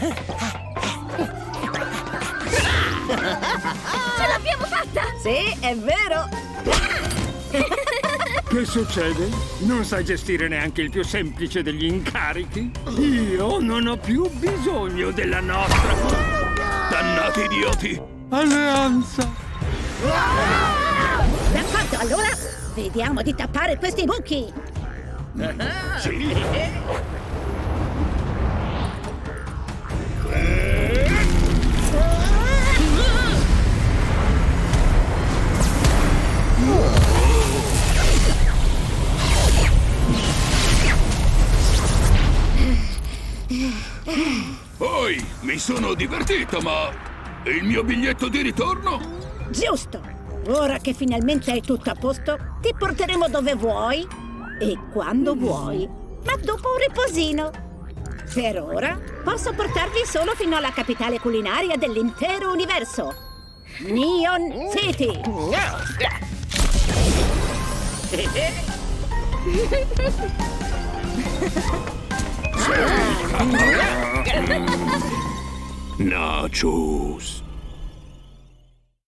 Ce l'abbiamo fatta! Sì, è vero! Che succede? Non sai gestire neanche il più semplice degli incarichi? Io non ho più bisogno della nostra... Dannati idioti! alleanza! D'accordo, allora vediamo di tappare questi buchi! Sì! Poi mi sono divertito, ma il mio biglietto di ritorno? Giusto! Ora che finalmente è tutto a posto, ti porteremo dove vuoi e quando vuoi, ma dopo un riposino. Per ora posso portarvi solo fino alla capitale culinaria dell'intero universo, Neon City. Nachos!